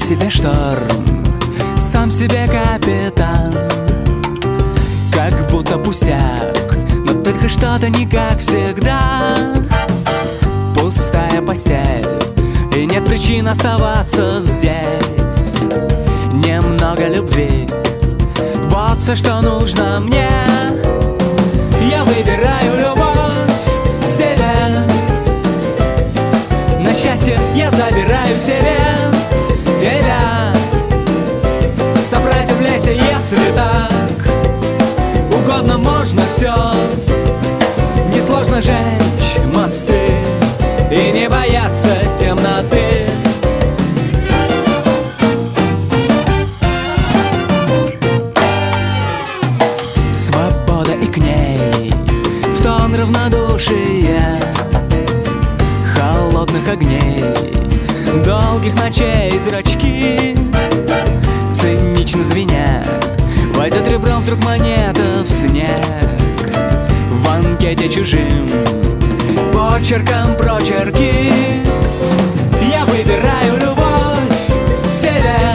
себе шторм, сам себе капитан. Как будто пустяк, но только что-то не как всегда. Пустая постель, и нет причин оставаться здесь. Немного любви, вот все, что нужно мне. Я выбираю любовь себе, на счастье я забираю себе тебя. Сопротивляйся, если так угодно, можно все. Несложно жечь мосты и не бояться темноты. Свобода и к ней в тон равнодушия, холодных огней, долгих ночей зрачки цинично звеня войдет ребром вдруг монета в снег. В анкете чужим почерком прочерки. Я выбираю любовь себе,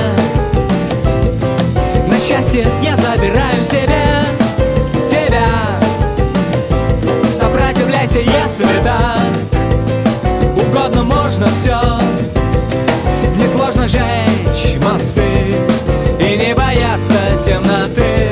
на счастье я забираю себе тебя. Сопротивляйся, если так угодно, можно все. Несложно жечь мосты и не бояться темноты.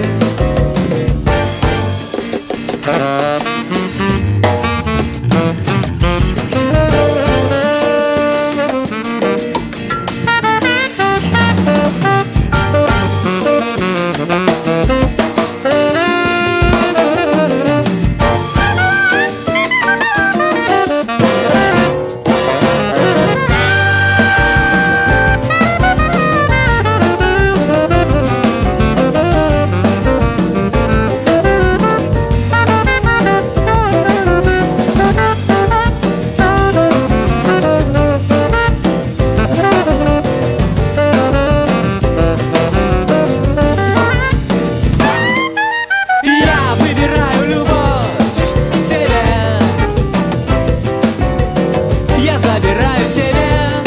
Я забираю себе